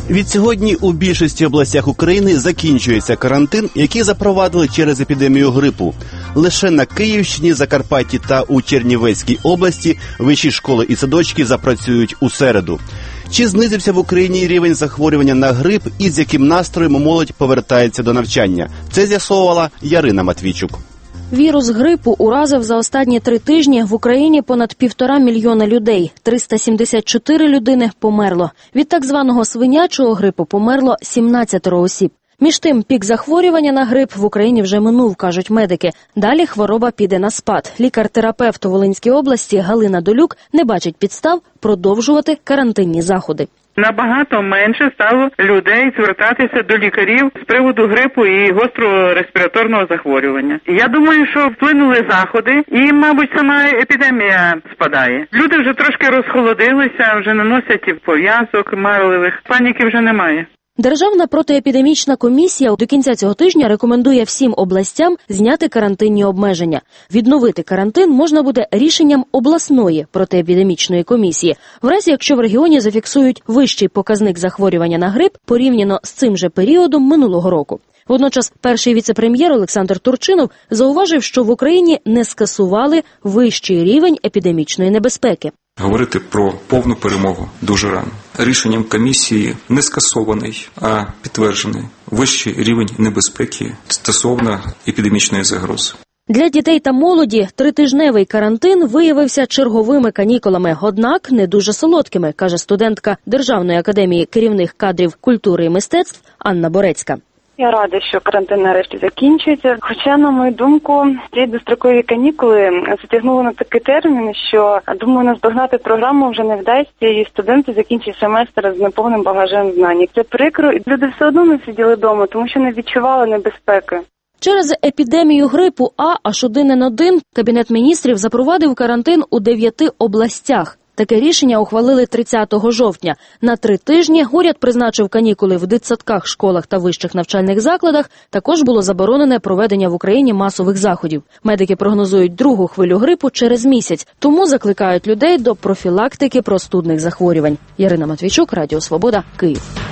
Відсьогодні у більшості областях України закінчується карантин, який запровадили через епідемію грипу. Лише на Київщині, Закарпатті та у Чернівецькій області вищі школи і садочки запрацюють у середу. Чи знизився в Україні рівень захворювання на грип і з яким настроєм молодь повертається до навчання? Це з'ясовувала Ярина Матвійчук. Вірус грипу уразив за останні 3 тижні в Україні понад 1,5 мільйона людей. 374 людини померло. Від так званого свинячого грипу померло 17 осіб. Між тим, пік захворювання на грип в Україні вже минув, кажуть медики. Далі хвороба піде на спад. Лікар-терапевт у Волинській області Галина Долюк не бачить підстав продовжувати карантинні заходи. Набагато менше стало людей звертатися до лікарів з приводу грипу і гострого респіраторного захворювання. Я думаю, що вплинули заходи і, мабуть, сама епідемія спадає. Люди вже трошки розхолодилися, вже не носять пов'язок марливих, паніки вже немає. Державна протиепідемічна комісія до кінця цього тижня рекомендує всім областям зняти карантинні обмеження. Відновити карантин можна буде рішенням обласної протиепідемічної комісії, в разі якщо в регіоні зафіксують вищий показник захворювання на грип порівняно з цим же періодом минулого року. Водночас перший віце-прем'єр Олександр Турчинов зауважив, що в Україні не скасували вищий рівень епідемічної небезпеки. Говорити про повну перемогу дуже рано. Рішенням комісії не скасований, а підтверджений вищий рівень небезпеки стосовно епідемічної загрози. Для дітей та молоді 3-тижневий карантин виявився черговими канікулами, однак не дуже солодкими, каже студентка Державної академії керівних кадрів культури і мистецтв Анна Борецька. Я рада, що карантин нарешті закінчується. Хоча, на мою думку, ці дострокові канікули затягнули на такий термін, що, думаю, наздогнати програму вже не вдасться, і студенти закінчать семестр з неповним багажем знань. Це прикро, і люди все одно не сиділи вдома, тому що не відчували небезпеки. Через епідемію грипу аж 1 Кабінет міністрів запровадив карантин у 9 областях. Таке рішення ухвалили 30 жовтня. На 3 тижні уряд призначив канікули в дитсадках, школах та вищих навчальних закладах. Також було заборонене проведення в Україні масових заходів. Медики прогнозують другу хвилю грипу через місяць, тому закликають людей до профілактики простудних захворювань. Ярина Матвійчук, Радіо Свобода, Київ.